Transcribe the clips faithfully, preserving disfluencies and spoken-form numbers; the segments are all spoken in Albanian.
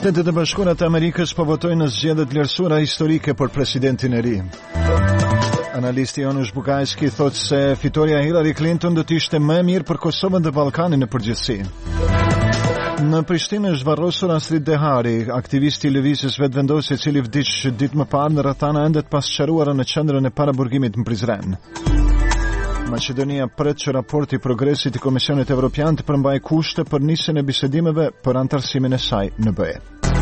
Shtetet e Bashkuara të Amerikës po votojnë në zgjedhjet vlerësuara historike për presidentin e ri. Analisti Janusz Bukajski thotë se fitoria Hillary Clinton do të ishte më e mirë për Kosovën dhe Ballkanin në përgjithësi. Në Prishtinë është varrosur Astrid Dehari, aktivisti i lëvizjes vetvendosi i cili vdiq ditë më parë në rrethana ende të pasqaruara në qendrën e paraburgimit në Prizren. Maqedonia pret që raporti i progresit i Komisionit Evropian të përmbajë kushte për nisjen e bisedimeve për anëtarësimin e saj në B E.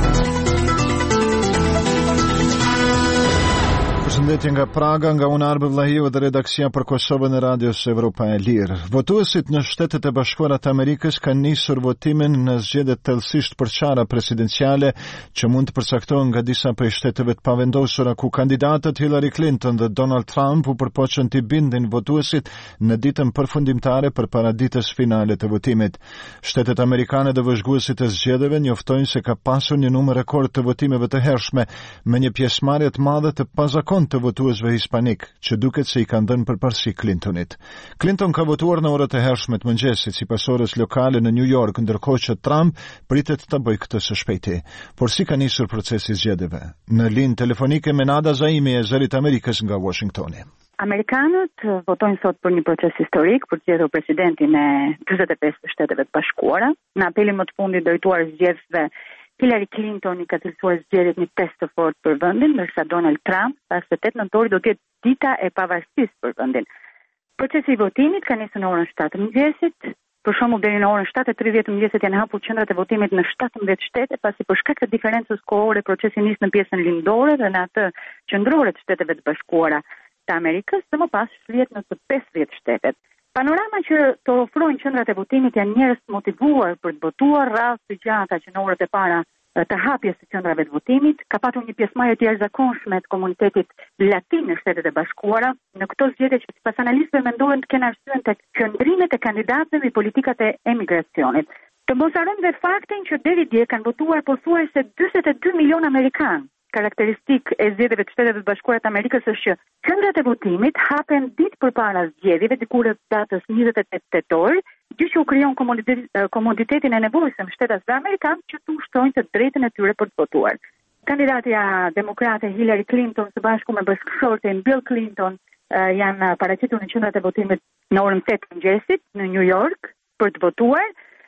Përshëndetje nga Praga, nga unë Arbe Vllahiu dhe redaksia për Kosovën e Radios Evropa e Lirë. Votuesit në Shtetet e Bashkuara të Amerikës kanë nisur votimin në zgjedhjet thellësisht përçara presidenciale që mund të përcaktohen nga disa prej shteteve të pavendosura ku kandidatët Hillary Clinton dhe Donald Trump u përpoqën të bindin votuesit në ditën përfundimtare përpara ditës finale të votimit. Shtetet amerikane dhe vëzhguesit e zgjedhjeve njoftojnë se ka pasur një numër rekord të votimeve të hershme me një pjesëmarrje të madhe të pazakonshme të votuesve hispanik, që duket se i kanë dhënë përparësi Clintonit. Clinton ka votuar në orët e hershme të mëngjesit sipas orës lokale në New York, ndërkohë që Trump pritet të bëjë këtë së shpejti. Por si ka nisur procesi i zgjedhjeve? Në linë telefonike me Nada Zaimi e Zërit Amerikës nga Washingtoni. Amerikanët votojnë sot për një proces historik për të zgjedhur presidentin e njëzet e pesë të Shteteve të Bashkuara. Në apelin më të fundit drejtuar zgjedhësve, Hillary Clinton i ka cilësuar zgjedhjet një test të fortë për vendin, ndërsa Donald Trump tha se tetë nëntori do të jetë dita e pavarësisë për vendin. Procesi i votimit ka nisur në orën shtatë të mëngjesit. Për shembull, deri në orën shtatë e tridhjetë të mëngjesit janë hapur qendrat e votimit në shtatëmbëdhjetë shtete, pasi për shkak të diferencës kohore procesi nis në pjesën lindore dhe në atë qendrore të Shteteve të Bashkuara të Amerikës, dhe më pas shlihet në të pesëdhjetë shtetet. Panorama që të ofrojnë qendrat e votimit janë njerëz të motivuar për të votuar, radhë të gjata që në orët e para të hapjes së qendrave të votimit, ka patur një pjesëmarrje të jashtëzakonshme të komunitetit latin në Shtetet e Bashkuara në këto zgjedhje që sipas analistëve mendohen të kenë arsye tek qëndrimet e kandidatëve mbi politikat e emigracionit. Të mos harrojmë dhe faktin që deri dje kanë votuar pothuajse njëzet e dy milion amerikanë. Karakteristik e zgjedhjeve të Shteteve të Bashkuara të Amerikës është që qendrat e votimit hapen ditë përpara zgjedhjeve, diku rreth datës njëzet e tetë tetor, gjë që u krijon komoditetin e nevojshëm shtetasve amerikanë që të ushtrojnë të drejtën e tyre për të votuar. Kandidatja demokrate Hillary Clinton së bashku me bashkëshortin Bill Clinton janë paraqitur në qendrat e votimit në orën tetë të mëngjesit në New York për të votuar.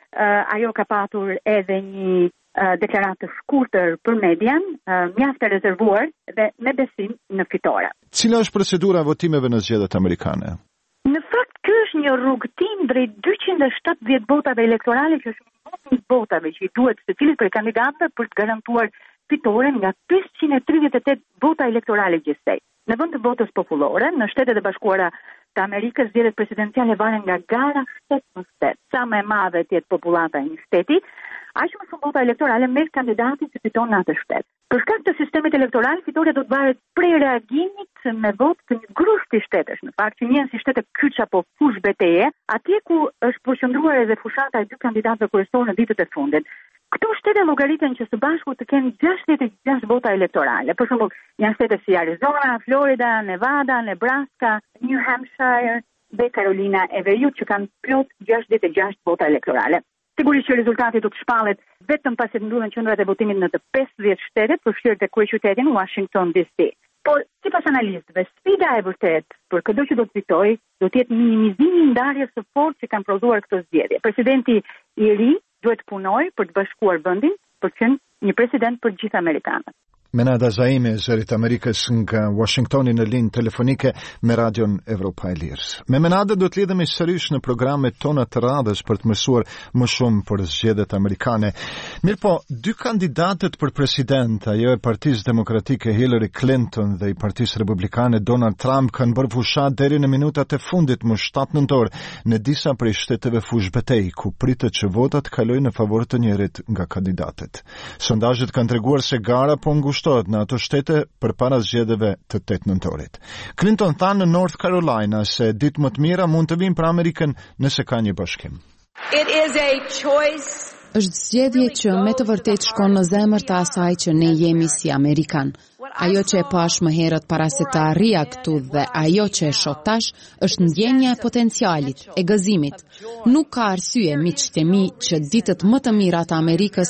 Ajo ka patur edhe një deklaratë të shkurtër për median, mjaft e rezervuar dhe me besim në fitore. Cila është procedura e votimeve në zgjedhjet amerikane? Në fakt, ky është një rrugëtim drejt dyqind e shtatëdhjetë votave elektorale, që është minimumi i votave që i duhet secilit prej kandidatëve për të garantuar fitoren nga pesëqind e tridhjetë e tetë vota elektorale gjithsej. Në vend të votës popullore, në Shtetet e Bashkuara të Amerikës, zgjedhjet presidenciale varen nga gara shtet në shtet. Sa më e madhe të jetë popullata e një shteti, aq më shumë vota elektorale merr kandidati që fiton në atë shtet. Për shkak të sistemit elektoral, fitoria do të varet prej reagimit me votë të një grushti shtetesh, në fakt që njëhen si shtete kyç apo fush betejë, atje ku është përqendruar edhe fushata e dy kandidatëve kryesor në ditët e fundit. Këto shtete llogariten që së bashku të kenë gjashtëdhjetë e gjashtë vota elektorale. Për shembull, janë shtete si Arizona, Florida, Nevada, Nebraska, New Hampshire dhe Carolina e Veriut që kanë plot gjashtëdhjetë e gjashtë vota elektorale. Sigurisht që rezultati do të shpallet vetëm pasi të mbyllen qendrat e votimit në të pesëdhjetë shtetet, përfshirë te kryeqyteti Washington D C. Por sipas analistëve, sfida e vërtet për çdo që do të fitojë do të jetë minimizimi i ndarjes së fortë që kanë prodhuar këto zgjedhje. Presidenti i ri duhet të punojë për të bashkuar vendin për të qenë një president për gjithë amerikanët. Nada Zaimi e Zërit Amerikës nga Washingtoni në linë telefonike me Radion Evropa e Lirë. Me Nada do të lidhemi sërish në programet tona të radhës për të mësuar më shumë për zgjedhjet amerikane. Mirë po, dy kandidatët për president, ajo e Partisë Demokratike Hillary Clinton dhe i Partisë Republikane Donald Trump, kanë bërë fushat deri në minutat e fundit më shtatë nëntor në disa prej shteteve fushbetej, ku pritet që votat kalojnë në favor të njërit nga kandidatët. Sondazhet kanë treguar se gara po ngushtohet në ato shtete përpara zgjedhjeve të tetë nëntorit. Clinton tha në North Carolina se ditë më të mira mund të vinë për Amerikën nëse ka një bashkim. It is a choice. Është zgjedhje që me të vërtet shkon në zemër të asaj që ne jemi si Amerikan. Ajo që e pash më herët para se të arria këtu dhe ajo që e shoh tash është ndjenja e potencialit, e gëzimit. Nuk ka arsye miqtë e mi që ditët më të mira të Amerikës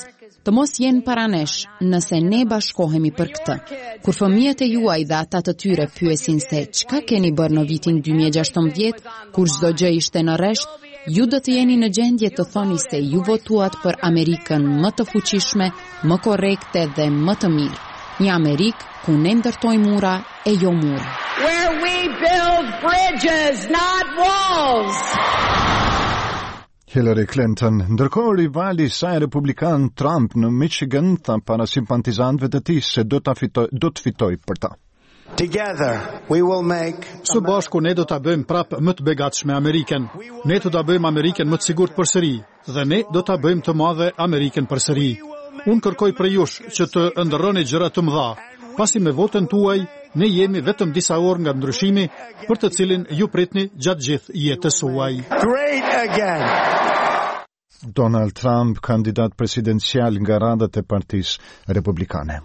të mos jenë para nesh nëse ne bashkohemi për këtë. Kur fëmijët e juaj dhe ata të tyre pyesin se çka keni bërë në vitin dy mijë e gjashtëmbëdhjetë, kur çdo gjë ishte në rresht, ju do të jeni në gjendje të thoni se ju votuat për Amerikën më të fuqishme, më korrekte dhe më të mirë. Një Amerikë ku ne ndërtojmë mura e jo mura. Where we build bridges, not walls. Hillary Clinton, ndërkohë rivali i saj republikan Trump në Michigan tha para simpatizantëve të tij se do ta fitoj, do të fitoj për ta. Together we will make Së bashku ne do ta bëjmë prapë më të begatshme Amerikën. Ne do ta bëjmë Amerikën më të sigurt përsëri dhe ne do ta bëjmë të madhe Amerikën përsëri. Unë kërkoj për jush që të ndërroni gjëra të mëdha. Pasi me votën tuaj, ne jemi vetëm disa orë nga ndryshimi për të cilin ju pritni gjatë gjithë jetës suaj. great again. Donald Trump, kandidat presidencial nga radhët e Partisë Republikane.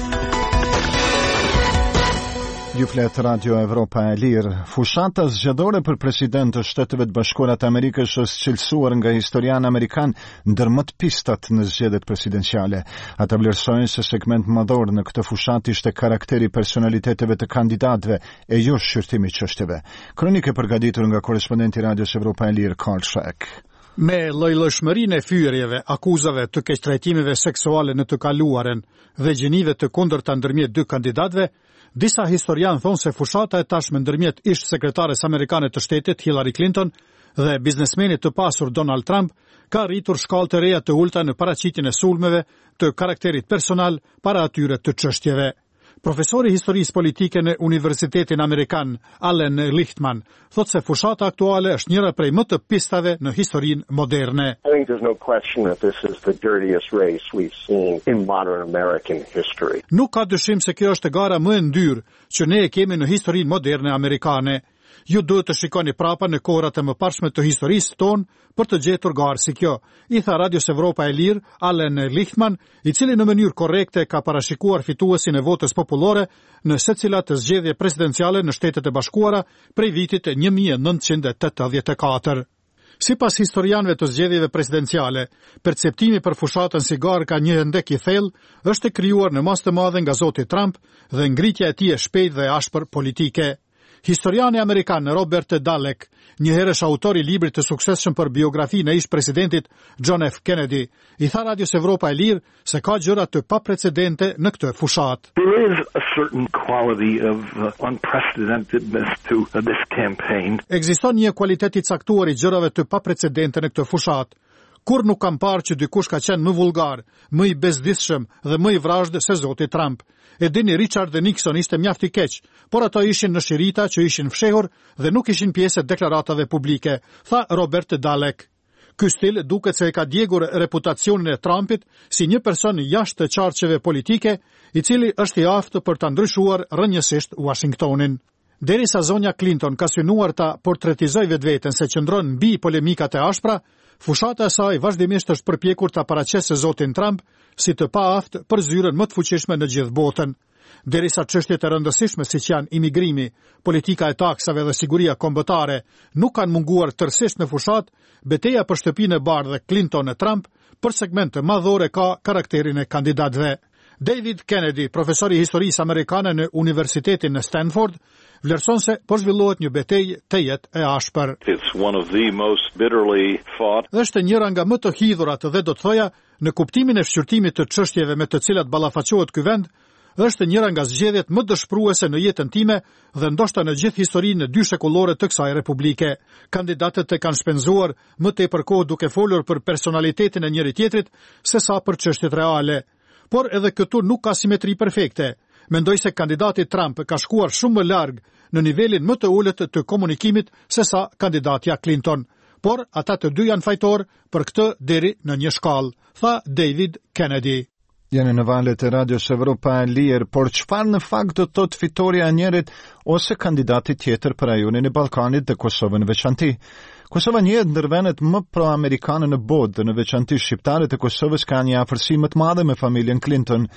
Ju flet Radio Evropa e Lirë. Fushata zgjedhore për president të Shteteve të Bashkuara të Amerikës është cilësuar nga historian amerikan ndër më të pistat në zgjedhjet presidenciale. Ata vlerësojnë se segment madhor në këtë fushat ishte karakteri personaliteteve të kandidatëve e jo shqyrtimi i çështjeve. Kronikë përgatitur nga korrespondenti Radios Evropa e Lirë Karl Schreck. Me llojshmërinë e fyerjeve, akuzave të keqtrajtimeve seksuale në të kaluaren dhe gjenive të kundërta ndërmjet dy kandidatëve, disa historian thonë se fushata e tashme ndërmjet ish sekretares amerikane të shtetit Hillary Clinton dhe biznesmenit të pasur Donald Trump ka rritur shkallë të reja të ulta në paraqitjen e sulmeve të karakterit personal para atyre të çështjeve. Profesori historisë politike në Universitetin Amerikan, Allen Lichtman, thot se fushata aktuale është njëra prej më të pistave në historinë moderne. I think there's no question that this is the dirtiest race we've seen in modern American history. Nuk ka dyshim se kjo është gara më e ndyrë që ne e kemi në historinë moderne amerikane. Ju duhet të shikoni prapa në kohrat e mëparshme të historisë tonë për të gjetur garë si kjo, i tha Radios Evropa e Lirë, Allen Lichtman, i cili në mënyrë korrekte ka parashikuar fituesin e votës popullore në secila të zgjedhje presidenciale në Shtetet e Bashkuara prej vitit një mijë e nëntëqind e tetëdhjetë e katër. Sipas historianëve të zgjedhjeve presidenciale, perceptimi për fushatën si garë ka një ndek i thellë, është e krijuar në masë të madhe nga zoti Trump dhe ngritja e tij e shpejtë dhe ashpër politike. Historiani amerikan Robert Dalek, një herësh autor i librit të suksesshëm për biografinë e ish presidentit John F. Kennedy, i tha Radios Evropa e Lirë se ka gjëra të paprecedente në këtë fushat. There is a certain quality of uh, unprecedentedness to uh, this campaign. Ekziston një kualitet i caktuar i gjërave të paprecedente në këtë fushat. Kur nuk kam parë që dikush ka qenë më vulgar, më i bezdisshëm dhe më i vrazhd se zoti Trump. E dini, Richard dhe Nixon ishte mjaft i keq, por ato ishin në shirita që ishin fshehur dhe nuk ishin pjesë e deklaratave publike, tha Robert Dalek. Ky stil duket se e ka djegur reputacionin e Trumpit si një person jashtë të qarqeve politike, i cili është i aftë për ta ndryshuar rrënjësisht Washingtonin. Derisa zonja Clinton ka synuar ta portretizoj vetveten se qëndron mbi polemikat e ashpra, fushata e saj vazhdimisht është përpjekur ta paraqesë zotin Trump si të paaftë për zyrën më të fuqishme në gjithë botën. Derisa çështjet e rëndësishme siç janë imigrimi, politika e taksave dhe siguria kombëtare nuk kanë munguar tërësisht në fushat, betejë për shtëpinë e bardhë dhe Clinton e Trump për segmente madhore ka karakterin e kandidatëve. David Kennedy, profesor i historisë amerikane në Universitetin në Stanford, vlerëson se po zhvillohet një betejë të jetë e ashpër. It's one of the most bitterly fought. Është njëra nga më të hidhurat dhe do të thoja në kuptimin e shqyrtimit të çështjeve me të cilat ballafaqohet ky vend, është njëra nga zgjedhjet më dëshpëruese në jetën time dhe ndoshta në gjithë historinë e dy shekullore të kësaj republike. Kandidatët e kanë shpenzuar më tepër kohë duke folur për personalitetin e njëri tjetrit se sa për çështjet reale. Por edhe këtu nuk ka simetri perfekte. Mendoj se kandidati Trump ka shkuar shumë më larg në nivelin më të ulët të komunikimit se sa kandidatja Clinton. Por ata të dy janë fajtor për këtë deri në një shkallë, tha David Kennedy. Jeni në valët e Radios Evropa e Lirë, por çfarë në fakt do të thotë fitoria e njërit ose kandidati tjetër për rajonin e Ballkanit dhe Kosovën në veçanti? Kosova njihet ndër vendet më pro-amerikane në botë dhe në veçanti shqiptarët e Kosovës kanë një afërsi më të madhe me familjen Clinton.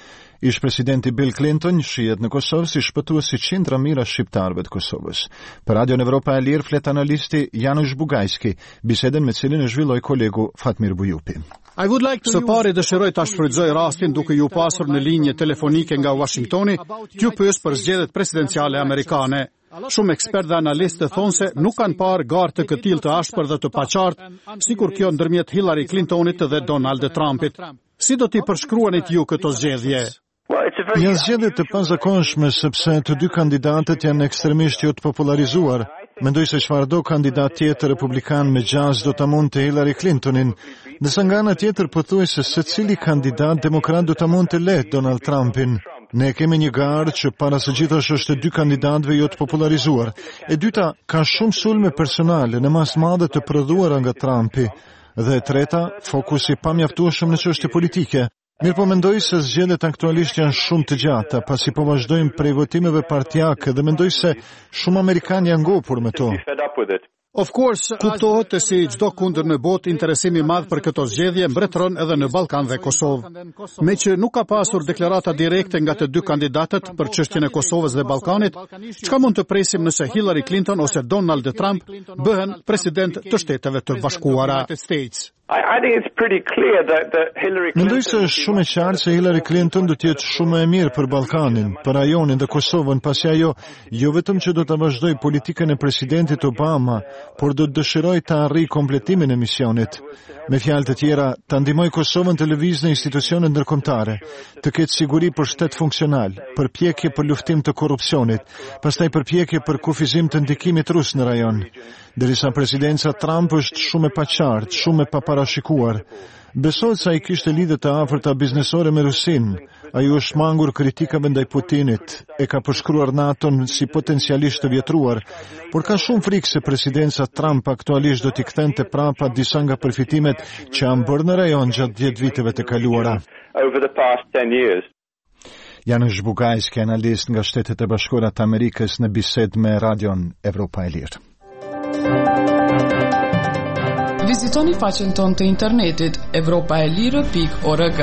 Ish presidenti Bill Clinton shihet në Kosovë si shpëtuesi qindra mijëra shqiptarëve të Kosovës. Për Radion Evropa e Lirë flet analisti Janusz Bugajski, bisedën me cilin e zhvilloi kolegu Fatmir Bujupi. Së pari dëshiroj ta shfrytëzoj rastin duke ju pasur në linje telefonike nga Washingtoni, t'ju pyes për zgjedhjet presidenciale amerikane. Shumë ekspert dhe analistë thonë se nuk kanë parë garë të këtill të ashpër dhe të paqartë, sikur kjo ndërmjet Hillary Clintonit dhe Donald Trumpit. Si do t'i përshkruanit ju këto zgjedhje? Janë zgjedhje të pazakonshme sepse të dy kandidatët janë ekstremisht jo të popularizuar. Mendoj se çfarëdo kandidat tjetër republikan me gjaz do ta mund të Hillary Clintonin, ndërsa nga ana tjetër pothuajse secili kandidat demokrat do ta mund të lehtë Donald Trumpin. Ne kemi një garë që para së gjithash është e dy kandidatëve jo të popularizuar. E dyta ka shumë sulme personale në mas madhe të prodhuara nga Trumpi. Dhe e treta, fokusi pamjaftueshëm në çështje politike. Mirë po mendoj se zgjedhjet aktualisht janë shumë të gjata, pasi po vazhdojmë prej votimeve partijake dhe mendoj se shumë amerikanë janë ngopur me to. Of course, kuptohet të si çdo kundër në botë interesimi madh për këto zgjedhje mbretëron edhe në Ballkan dhe Kosovë. Me që nuk ka pasur deklarata direkte nga të dy kandidatët për çështjen e Kosovës dhe Ballkanit, çka mund të presim nëse Hillary Clinton ose Donald Trump bëhen president të Shteteve të Bashkuara? Mendoj se është shumë e qartë se Hillary Clinton do të jetë shumë e mirë për Ballkanin, për rajonin dhe Kosovën, pasi ajo jo vetëm që do të vazhdoj politikën e presidentit Obama, por do të dëshiroj të arrijë kompletimin e misionit. Me fjalë të tjera, të ndihmoj Kosovën të lëvizë në institucionet ndërkombëtare, të ketë siguri për shtet funksional, përpjekje për luftim të korrupsionit, pastaj përpjekje për kufizim të ndikimit rus në rajon. Derisa presidenca Trump është shumë e paqartë, shumë e paparashikuar. Besohet se ai kishte lidhje të afërta biznesore me Rusinë. Ai është mangur kritikave ndaj Putinit, e ka përshkruar NATO-n si potencialisht të vjetruar, por ka shumë frikë se presidenca Trump aktualisht do t'i kthente prapa disa nga përfitimet që janë bërë në rajon gjatë dhjetë viteve të kaluara. Janusz Bugajski, analist nga Shtetet e Bashkuara të Amerikës në bisedë me Radion Evropa e Lirë. Vizitoni faqen tonë të internetit evropa e lirë pikë org.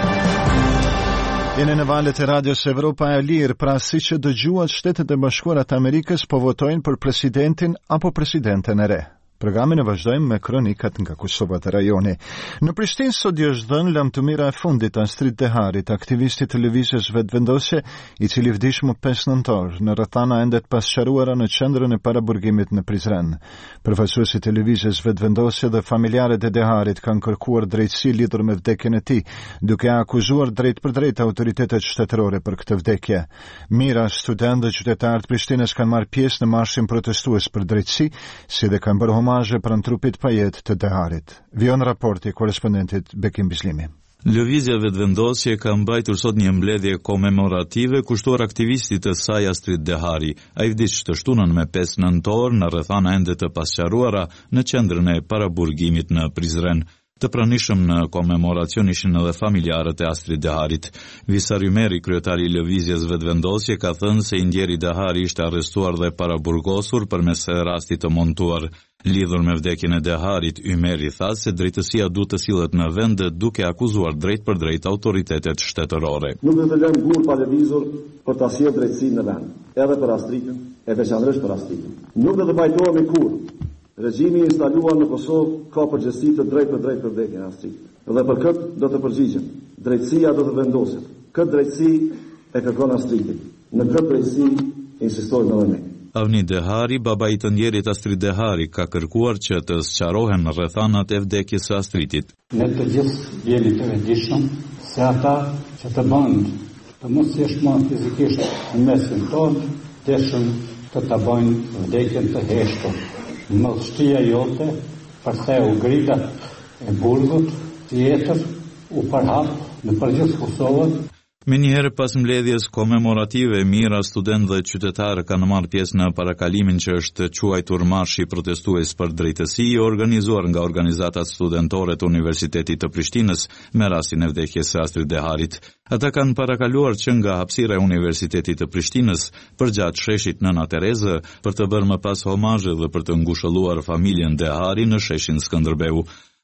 Jene në valët e radios Evropa e Lirë, pra si që dëgjuat Shtetet e Bashkuara të Amerikës po votojnë për presidentin apo presidenten e re. Programin e vazhdojmë me kronikat nga Kosova të rajoni. Në Prishtinë sot i është dhënë lamtumira e fundit Astrid Deharit, aktivisti televizës vetëvendosje, i cili vdiq më pesë nëntor në rrethana ende të pasqaruara në qendrën e paraburgimit në Prizren. Përfaqësuesi i televizës vetëvendosje dhe familjarët e Deharit kanë kërkuar drejtësi lidhur me vdekjen e tij, duke akuzuar drejt për drejt autoritetet shtetërore për këtë vdekje. Mira studentë dhe qytetarë të Prishtinës kanë marrë pjesë në marshin protestues për drejtësi, si dhe kanë bërë omazhe pranë trupit pa jetë të Deharit. Vion raporti korespondentit Bekim Bislimi. Lëvizja vetëvendosje ka mbajtur sot një mbledhje komemorative kushtuar aktivistit të saj Astrid Dehari. Ai vdiq të shtunën me pesë nëntor në rrethana ende të pasqaruara në qendrën e paraburgimit në Prizren. Të pranishëm në komemoracion ishin edhe familjarët e Astrid Deharit. Visar Ymeri, kryetari i lëvizjes vetëvendosje, ka thënë se i ndjeri Dehari ishte arrestuar dhe paraburgosur përmes rastit të montuar. Lidhur me vdekjen e Deharit, Ymeri tha se drejtësia duhet të sillet në vend duke akuzuar drejt për drejt autoritetet shtetërore. Nuk do të lëmë gur pa lëvizur për ta sjellë drejtësinë në vend, edhe për Astridën, e veçanërisht për Astridën. Nuk do të bajtohemi kurrë. Regjimi instaluar në Kosovë ka përgjegjësi të drejtë për drejtë për vdekjen e Astridit. Dhe për këtë do të përgjigjem. Drejtësia do të vendoset. Këtë drejtësi e kërkon Astridi. Në këtë drejtësi insistojmë edhe ne. Avni Dehari, baba i të ndjerit Astrid Dehari, ka kërkuar që të sqarohen rrethanat e vdekjes së Astridit. Ne të gjithë jemi të vendishëm se ata që të bëjnë të mos jeshmë fizikisht në mesin tonë, dëshëm të ta bëjnë vdekjen të heshtur. Në shtia jote, përse u gritat e burgut, tjetër u përhap në përgjithë Kosovën. Me njëherë pas mbledhjes komemorative, mira studentë dhe qytetarë kanë marrë pjesë në parakalimin që është quajtur marshi protestues për drejtësi, organizuar nga organizatat studentore të Universitetit të Prishtinës me rastin e vdekjes së Astrid Deharit. Ata kanë parakaluar që nga hapësira e Universitetit të Prishtinës përgjatë sheshit Nëna Terezë për të bërë më pas homazhe dhe për të ngushëlluar familjen Dehari në sheshin Skënderbeu.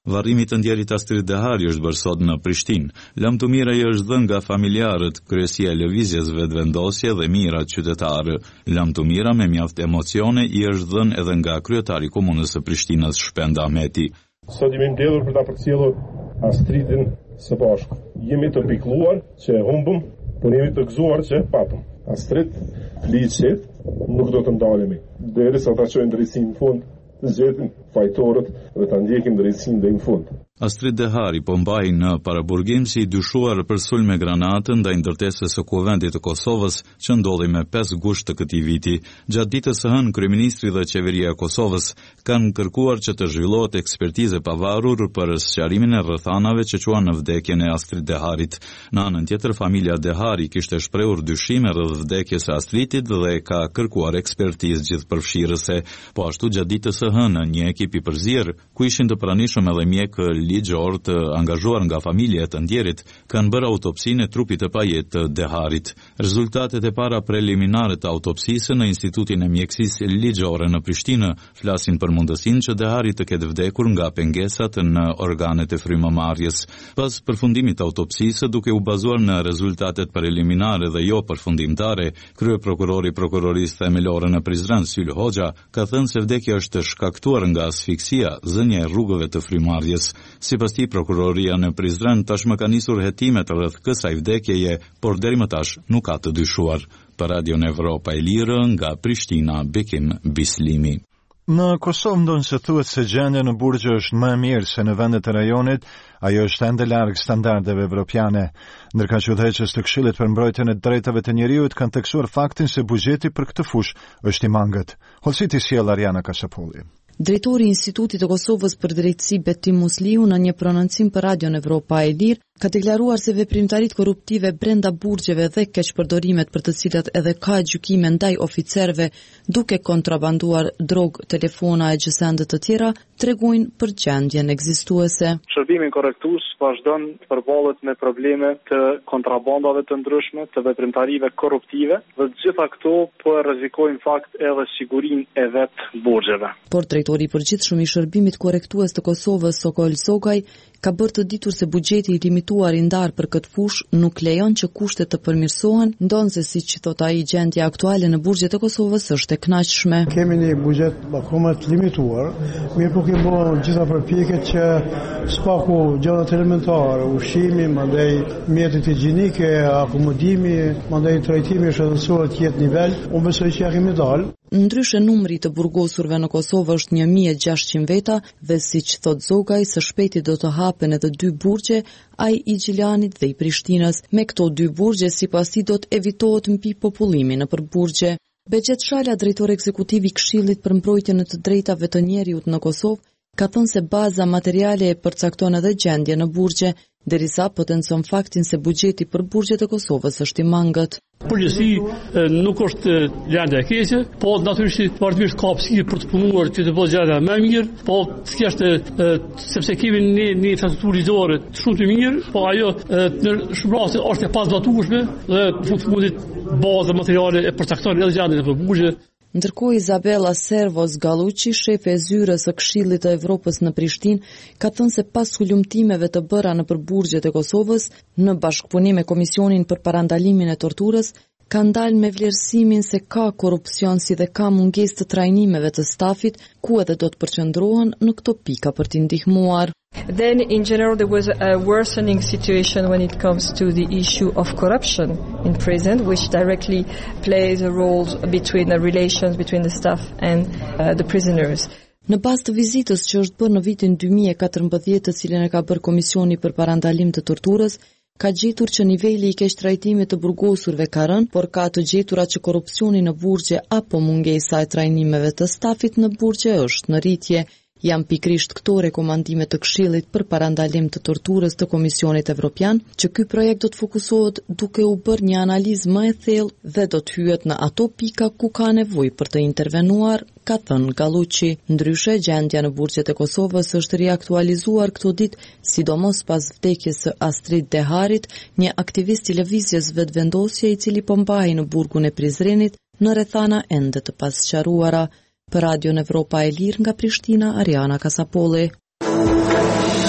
Varrimi të ndjerit Astrid Dehari është bërë sot në Prishtinë. Lamtumira i është dhënë nga familjarët, kryesia e lëvizjes vetëvendosje dhe mirat qytetarë. Lamtumira me mjaft emocione i është dhënë edhe nga kryetari i komunës së Prishtinës Shpend Ahmeti. Sot jemi mbledhur për ta përcjellur Astridin së bashku. Jemi të pikëlluar që e humbëm, por jemi të gëzuar që e patëm. Astrid, liçet, nuk do të ndalemi. Derisa ta çojmë drejtsinë në fund, të zgjedhin fajtorët dhe ta ndjekim drejtsinë deri në fund. Astrid Dehari po mbaj në paraburgim si i dyshuar për sulm me granatë ndaj ndërtesës së Kuvendit të Kosovës që ndodhi me pesë gusht të këtij viti. Gjatë ditës së hënë, kryeministri dhe qeveria e Kosovës kanë kërkuar që të zhvillohet ekspertizë e pavarur për sqarimin e rrethanave që quan në vdekjen e Astrid Deharit. Në anën tjetër, familja Dehari kishte shprehur dyshime rreth vdekjes së Astridit dhe ka kërkuar ekspertizë gjithëpërfshirëse. Po ashtu gjatë ditës së hënë, një ekip i përzier, ku ishin të pranishëm edhe mjek ligjor të angazhuar nga familjet të ndjerit, kanë bërë autopsinë e trupit të pajet të Deharit. Rezultatet e para preliminare të autopsisë në Institutin e Mjekësisë Ligjore në Prishtinë flasin për mundësinë që Dehari të ketë vdekur nga pengesat në organet e frymëmarrjes. Pas përfundimit të autopsisë, duke u bazuar në rezultatet preliminare dhe jo përfundimtare, kryeprokurori i prokurorisë themelore në Prizren, Syl Hoxha, ka thënë se vdekja është shkaktuar nga asfiksia, zënja e rrugëve të frymëmarrjes. Sipas tij, prokuroria në Prizren tashmë ka nisur hetimet rreth kësaj vdekjeje, por deri më tash nuk ka të dyshuar. Për Radio Evropa e Lirë nga Prishtina, Bekim Bislimi. Në Kosovë ndonë se thuhet se gjendja në burgje është më e mirë se në vendet e rajonit, ajo është ende larg standardeve evropiane. Ndërka që udhëheqës të Këshillit për mbrojtjen e drejtave të njeriut kanë teksuar faktin se buxheti për këtë fushë është i mangët. Holsiti sjell Ariana Kasapolli. Drejtori i Institutit të Kosovës për Drejtësi Betim Musliu në një prononcim për Radio Evropa e Lirë ka deklaruar se veprimtaritë korruptive brenda burgjeve dhe keqpërdorimet për të cilat edhe ka gjykime ndaj oficerëve duke kontrabanduar drogë, telefona e gjësende të tjera tregojnë për gjendjen ekzistuese. Shërbimi korrektues vazhdon të përballet me probleme të kontrabandave të ndryshme, të veprimtarive korruptive dhe të gjitha këto po rrezikojnë fakt edhe sigurinë e vet burgjeve. Por drejtori i përgjithshëm i shërbimit korrektues të Kosovës, Sokol Sogaj, ka bërë të ditur se buxheti i limituar i ndarë për këtë fushë nuk lejon që kushtet të përmirësohen, ndonse siç thot ai gjendja aktuale në burgjet e Kosovës është e kënaqshme. Kemi një buxhet akoma të limituar, mirë po kemi bërë gjitha përpjekjet që spaku gjërat elementare, ushqimi, mandej mjetet higjienike, akomodimi, mandej trajtimi shëndetësor të jetë nivel, unë besoj që ja kemi dalë. Ndryshe numri të burgosurve në Kosovë është një mijë e gjashtëqind veta dhe siç thot Zogaj, së shpejti do të hapen edhe dy burgje, ai i Gjilanit dhe i Prishtinës. Me këto dy burgje sipas tij do të evitohet mbi popullimi nëpër burgje. Bexhet Shala, drejtor ekzekutiv i Këshillit për mbrojtjen e të drejtave të njeriut në Kosovë, ka thënë se baza materiale e përcakton edhe gjendje në burgje, derisa potencon faktin se buxheti për burgjet e Kosovës është i mangët. Përgjithësi nuk është gjendja e keqe, po natyrisht vazhdimisht ka hapësirë për të punuar që të bëhet gjendja më e mirë, po s'kishte sepse kemi një një infrastrukturë ligjore shumë të mirë, po ajo në shumë raste është e pazgatueshme dhe në fundit baza materiale e përcakton edhe gjendjen e burgjet. Ndërkohë, Izabela Servos Gallucci, shefe e zyrës së Këshillit të Evropës në Prishtinë, ka thënë se pas hulumtimeve të bëra nëpër burgjet e Kosovës, në bashkëpunim me Komisionin për Parandalimin e Torturës, ka ndalë me vlerësimin se ka korrupsion si dhe ka mungesë të trajnimeve të stafit, ku edhe do të përqendrohen në këto pika për t'i ndihmuar. Then, in general, there was a worsening situation when it comes to the issue of corruption in prison, which directly plays a role between the relations between the staff and uh, the prisoners. Në bazë të vizitës që është bërë në vitin dy mijë e katërmbëdhjetë, të cilën e ka bërë Komisioni për Parandalim të Torturës, ka gjetur që niveli i keqtrajtimit të burgosurve ka rënë, por ka të gjetura që korrupsioni në burgje apo mungesa e trajnimeve të stafit në burgje është në rritje. Janë pikrisht këto rekomandimet të Këshillit për Parandalim të Torturës të Komisionit Evropian, që ky projekt do të fokusohet duke u bërë një analizë më e thellë dhe do të hyet në ato pika ku ka nevojë për të intervenuar, ka thënë Gallucci. Ndryshe, gjendja në burgjet e Kosovës është riaktualizuar këto ditë, sidomos pas vdekjes së Astrid Deharit, një aktivist i lëvizjes vetëvendosje i cili po mbahej në burgun e Prizrenit në rrethana ende të pasqaruara. Për Radio Evropa e Lirë nga Prishtina, Ariana Kasapolli.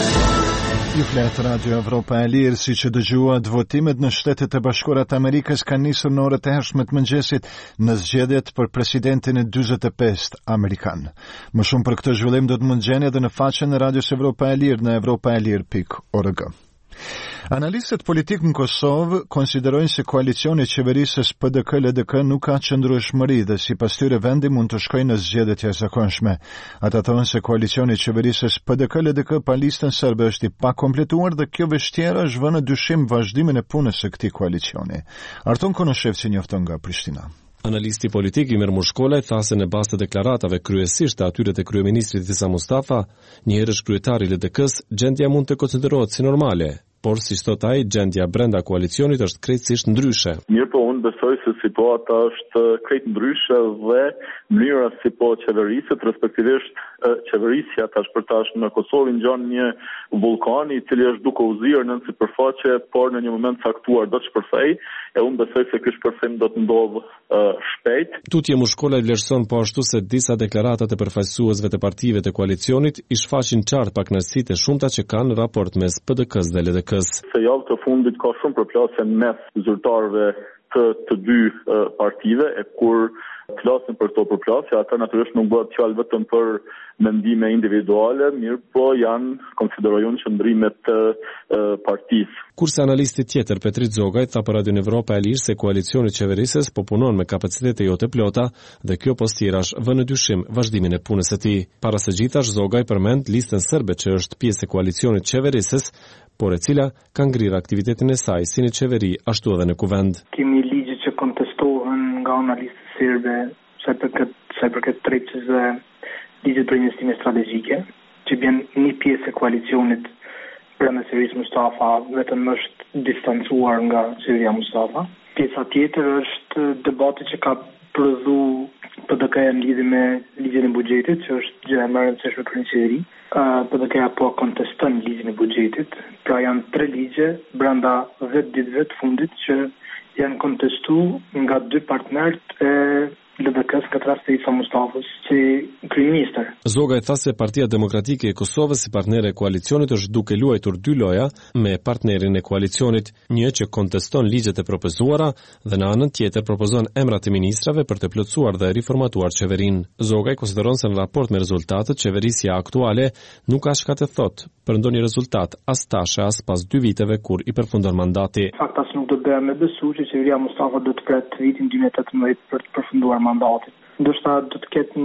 Ju flet Radio Evropa e Lirë, si që dëgjuat, votimet në Shtetet e Bashkuara të Amerikës kanë nisur në orët e hershme të mëngjesit në zgjedhjet për presidentin e dyzet e pesë amerikan. Më shumë për këtë zhvillim do të mund gjeni edhe në faqen e Radios Evropa e Lirë në evropa e lirë pikë org. Analistët politik në Kosovë konsiderojnë se koalicioni i qeverisës P D K L D K nuk ka qëndrueshmëri dhe sipas tyre vendi mund të shkojë në zgjedhje të jashtëzakonshme. Ata thonë se koalicioni i qeverisës P D K L D K pa listën serbe është i pakompletuar dhe kjo vështirë është vënë në dyshim vazhdimin e punës së këtij koalicioni. Arton Konoshevci njofton nga Prishtina. Analisti politik Imer Mushkolaj tha se në bazë të deklaratave kryesisht të atyre të kryeministrit Isa Mustafa, një herësh kryetari i L D K-s, gjendja mund të konsiderohet si normale, por si thot ai, gjendja brenda koalicionit është krejtësisht ndryshe. Mirë po, unë besoj se situata është krejt ndryshe dhe mënyra si po qeveriset, respektivisht qeverisja tash për tash në Kosovë ngjan një vulkan i cili është duke u zirë në sipërfaqe, por në një moment caktuar do të shpërthej, e unë besoj se ky shpërthim do të ndodhë uh, shpejt. Tutje Mushkolaj vlerëson po ashtu se disa deklaratat e përfaqësuesve të partive të koalicionit i shfaqin qartë pakënaqësitë e shumta që kanë në raport mes P D K-s dhe L D K-s. Se javë të fundit ka shumë përplasje mes zyrtarëve të të dy uh, partive, e kur flasin për këto përplasje, ata natyrisht nuk bëhet fjalë vetëm për mendime individuale, mirë po janë konsiderojnë qëndrimet të uh, partisë. Kurse analisti tjetër Petrit Zogaj tha për Radion Evropa e Lirë se koalicioni qeverisës po punon me kapacitete jo të plota dhe kjo postirash vë në dyshim vazhdimin e punës së tij. Para së gjithash Zogaj përmend listën serbe që është pjesë e koalicionit qeverisës, por e cila ka ngrirë aktivitetin e saj si në qeveri ashtu edhe në kuvend. Kemi ligje që kontestohen nga analistë serbe, sa për këtë sa për këtë treqës dhe ligjet për investime strategjike, që bjen një pjesë e koalicionit brenda qeverisë Mustafa, vetëm është distancuar nga qeveria Mustafa. Pjesa tjetër është debati që ka prodhu P D K-ja në lidhje me ligjen e buxhetit, që është gjë e më e rëndësishme për një qeveri. P D K-ja po konteston ligjen e buxhetit, pra janë tre ligje brenda dhjetë ditëve të fundit që janë kontestuar nga dy partnerët e L D K-s, këtë rast e Isa Mustafës, si kryeministër. Zogaj tha se Partia Demokratike e Kosovës si partnere e koalicionit është duke luajtur dy loja me partnerin e koalicionit, një që konteston ligjet e propozuara dhe në anën tjetër propozon emrat e ministrave për të plotësuar dhe riformatuar qeverinë. Zogaj konsideron se në raport me rezultatet, qeverisja aktuale nuk ka shka të thotë për ndonjë rezultat as tash as pas dy viteve kur i përfundon mandati. Faktas nuk do të bëhem me besu që qeveria Mustafa do të pret vitin dy mijë e tetëmbëdhjetë për të përfunduar mandatit. Ndoshta do të ketë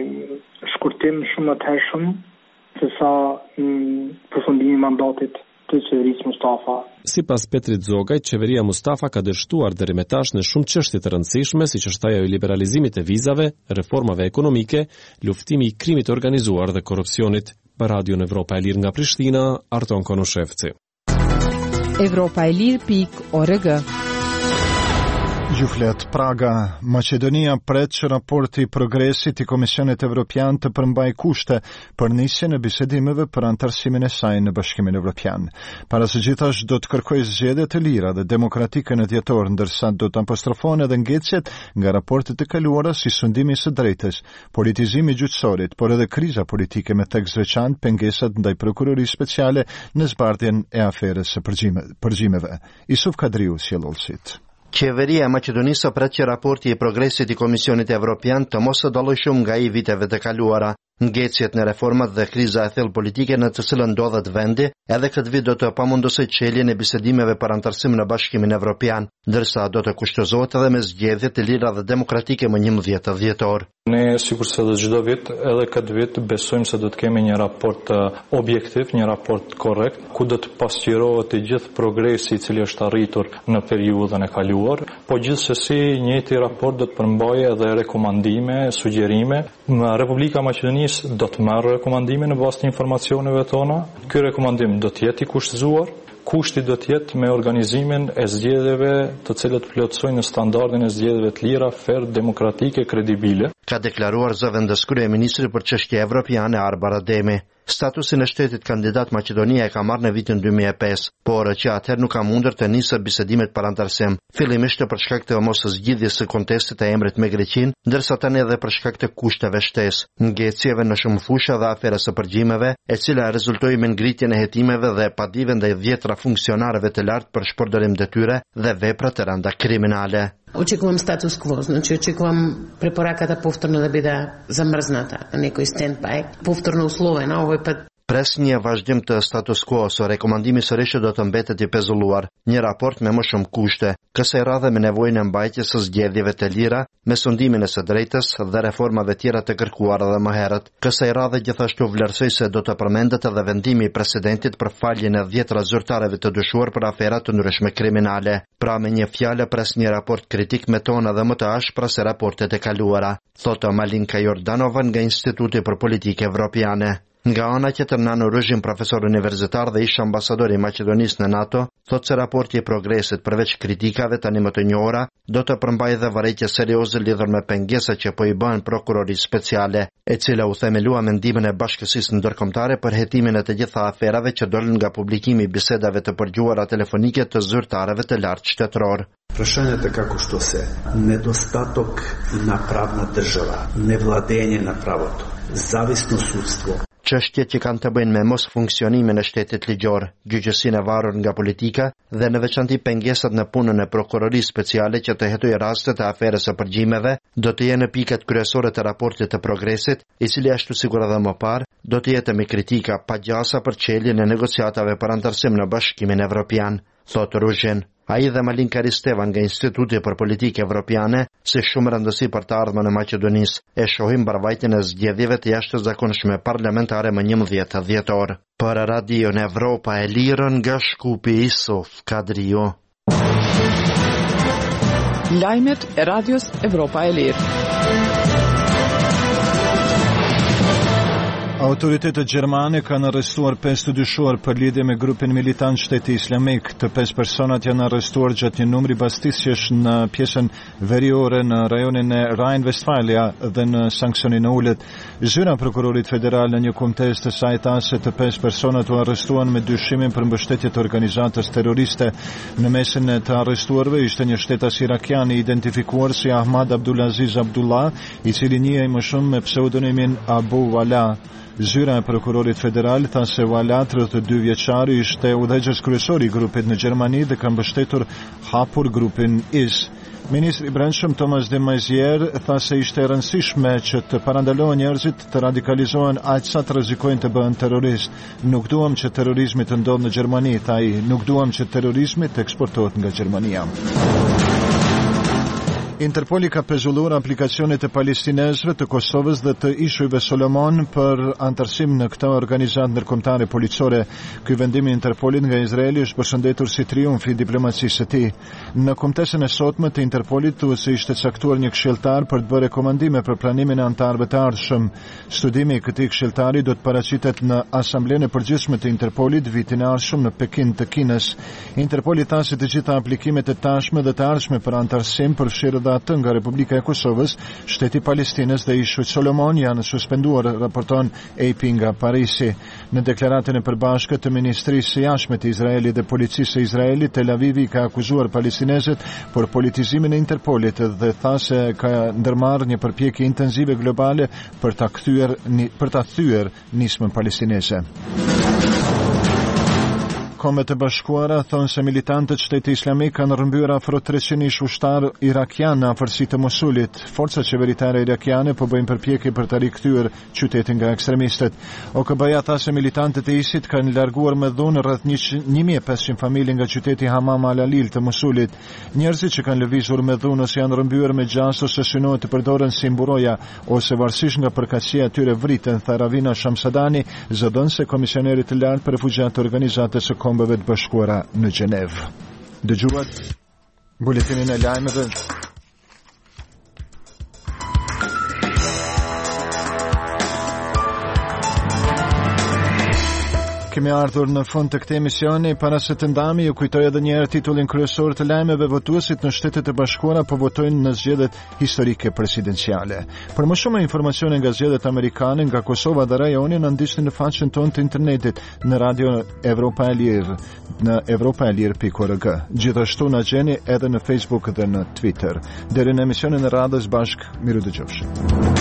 një shkurtim shumë të hershëm se sa përfundimi i mandatit të qeverisë Mustafa. Sipas Petrit Zogaj, qeveria Mustafa ka dështuar deri më tash në shumë çështje të rëndësishme, siç është ajo e liberalizimit të vizave, reformave ekonomike, luftimi i krimit të organizuar dhe korrupsionit. Për Radion Evropa e Lirë nga Prishtina, Arton Konoshevci. Evropa e Lirë pikë org. Gjuflet Praga, Maqedonia pret që raporti i progresit i Komisionit Evropian të përmbaj kushte për nisjen e bisedimeve për antarësimin e saj në Bashkimin Evropian. Para së gjithash do të kërkoj zgjedhje të lira dhe demokratike në dhjetor, ndërsa do të apostrofon edhe ngjecjet nga raportet të kaluara si sundimi së drejtës, politizimi i gjyqësorit, por edhe kriza politike me tek veçantë pengesat ndaj prokurorisë speciale në zbardhjen e aferës së përgjimeve. Isuf Kadriu sjellolsit. Qeveria e Maqedonisë pret që raporti i progresit i Komisionit Evropian të mos të dallojë shumë nga i viteve të kaluara. Ngecjet në reformat dhe kriza e thellë politike në të cilën ndodhet vendi, edhe këtë vit do të pamundosoj çeljen e bisedimeve për antarësim në Bashkimin Evropian, ndërsa do të kushtozohet edhe me zgjedhje të lira dhe demokratike më njëmbëdhjetë dhjetor. Ne sigurisht se çdo vit, edhe këtë vit besojmë se do të kemi një raport objektiv, një raport korrekt, ku do të pasqyrohet i gjithë progresi i cili është arritur në periudhën e kaluar, po gjithsesi njëjti raport do të përmbajë edhe rekomandime, sugjerime. Republika e Maqedonisë do të marrë rekomandime në bazë të informacioneve tona. Ky rekomandim do të jetë i kushtëzuar. Kushti do të jetë me organizimin e zgjedhjeve të cilët plotësojnë në standardin e zgjedhjeve të lira, fair, demokratike, kredibile. Ka deklaruar zëvendës kryeministri për çështje evropiane Arbar Ademi. Statusin e shtetit kandidat Maqedonia e ka marrë në vitin dy mijë e pesë, por që atëherë nuk ka mundur të nisë bisedimet për antarësim. Fillimisht për shkak të mos zgjidhjes së kontestit të emrit me Greqinë, ndërsa tani edhe për shkak të kushteve shtesë, ngecjeve në shumë fusha dhe aferës së përgjimeve, e cila rezultoi me ngritjen e hetimeve dhe padive ndaj dhjetra funksionarëve të lartë për shpërdorim detyre dhe vepra të rënda kriminale. Очікувам статус кво, значи очікувам препораката повторно да биде замрзната на некој стендбай, повторно условена, овој пат. Pres një vazhdim të status quo, so rekomandimi sërish do të mbetet i pezulluar, një raport me më shumë kushte, kësaj radhe me nevojën e mbajtjes së zgjedhjeve të lira, me sundimin e së drejtës dhe reformave tjera të kërkuara dhe më herët. Kësaj radhe gjithashtu vlerësoi se do të përmendet edhe vendimi i presidentit për faljen e dhjetra zyrtarëve të dyshuar për afera të ndryshme kriminale. Pra me një fjalë pres një raport kritik me tona dhe më të ashpra se raportet e kaluara, thotë Malinka Jordanova nga Instituti për Politikë Evropiane. Nga ana tjetër Nano Ruzhin, profesor universitar dhe ish ambasador i Maqedonisë në NATO, thotë se raporti i progresit përveç kritikave tani më të njohura, do të përmbajë dhe vërejtje serioze lidhur me pengesat që po i bëhen prokurorisë speciale, e cila u themelua mendimin e bashkësisë ndërkombëtare për hetimin e të gjitha aferave që dolën nga publikimi i bisedave të përgjuara telefonike të zyrtarëve të lartë shtetëror. Прашањето е како што се недостаток на правна држава, невладење на правото, зависно судство. Çështjet që kanë të bëjnë me mos funksionimin e shtetit ligjor, gjyqësinë e varur nga politika dhe në veçanti pengesat në punën e prokurorisë speciale që të hetoj rastet e aferës së përgjimeve, do të jenë pikat kryesore të raportit të progresit, i cili ashtu sigur edhe më parë, do të jetë me kritika pagjasa për çeljen e negociatave për antarësim në Bashkimin Evropian, thotë Ruzhin. Ai dhe Malinka Risteva nga Instituti për Politikë Evropiane si shumë rëndësi për të ardhmen e Maqedonisë e shohin mbarvajtjen e zgjedhjeve të jashtëzakonshme parlamentare më njëmbëdhjetë dhjetor. Për Radion Evropa e Lirë nga Shkupi Isuf Kadriu. Lajmet e Radios Evropa e Lirë. Autoritetet gjermane kanë arrestuar pesë të dyshuar për lidhje me grupin militant Shteti Islamik. Të pesë personat janë arrestuar gjatë një numri bastisjesh në pjesën veriore në rajonin e Rhine-Westfalia dhe në sanksionin e ulët. Zyra prokurorit federal në një kumtes të saj tha se të pesë personat u arrestuan me dyshimin për mbështetje të organizatës terroriste. Në mesin e të arrestuarve ishte një shtetas irakian i identifikuar si Ahmad Abdulaziz Abdullah, i cili njihej më shumë me pseudonimin Abu Wala. Zyra e prokurorit federal tha se Wala, tridhjetë e dy vjeçari, ishte udhëheqës kryesor i grupit në Gjermani dhe ka mbështetur hapur grupin I S. Ministri i Brendshëm Thomas de Maizière tha se ishte e rëndësishme që të parandalohen njerëzit të radikalizohen aq sa të rrezikojnë të bëhen terrorist. Nuk duam që terrorizmi të ndodhë në Gjermani, tha ai. Nuk duam që terrorizmi të eksportohet nga Gjermania. Interpoli ka pezulluar aplikacionet e palestinezëve të Kosovës dhe të ishujve Solomon për antarësim në këtë organizatë ndërkombëtare policore. Ky vendim i Interpolit nga Izraeli është përshëndetur si triumf i diplomacisë së tij. Në kumtesën e sotme të Interpolit thuhet se ishte caktuar një këshilltar për të bërë rekomandime për planimin e antarëve të ardhshëm. Studimi i këtij këshilltari do të paraqitet në Asamblenë e Përgjithshme të Interpolit vitin e ardhshëm në Pekin të Kinës. Interpoli tha se të gjitha aplikimet e tashme dhe të ardhshme për antarësim përfshirë atë nga Republika e Kosovës, Shteti i Palestinës dhe ishujt Solomon janë suspenduar, raporton A P nga Parisi. Në deklaratën e përbashkët të Ministrisë së Jashtme të Izraelit dhe Policisë së Izraelit, Tel Avivi ka akuzuar palestinezët për politizimin e Interpolit dhe tha se ka ndërmarrë një përpjekje intensive globale për ta kthyer për ta thyer nismën palestineze. Kombet e Bashkuara thonë se militantët Shteti Islamik kanë rrëmbyer afro treqind ushtar irakian në afërsitë të Mosulit. Forcat qeveritare irakiane po bëjnë përpjekje për ta rikthyer qytetin nga ekstremistët. O K B-ja tha se militantët e ISIT kanë larguar me dhunë rreth një mijë e pesëqind familje nga qyteti Hamam al-Alil të Mosulit. Njerëzit që kanë lëvizur me dhunë ose janë rrëmbyer me gjas ose synohet të përdoren si mburoja ose varësisht nga përkatësia e tyre vriten, tha Ravina Shamsadani, zëdhënëse komisioneri të lartë për refugjat të organizatës së Kombeve të Bashkuara në Gjenevë. Dëgjuat buletinin e lajmeve. Kemi ardhur në fund të këtij emisioni. Para se të ndami, ju kujtoj edhe një herë titullin kryesor të lajmeve. Votuesit në Shtetet e Bashkuara po votojnë në zgjedhjet historike presidenciale. Për më shumë informacione nga zgjedhjet amerikane nga Kosova dhe rajoni, na ndiqni në faqen tonë të internetit në Radio Evropa e Lirë në evropa e lirë pikë org. Gjithashtu na gjeni edhe në Facebook dhe në Twitter. Deri në emisionin e radhës bashk, miru dëgjofshi.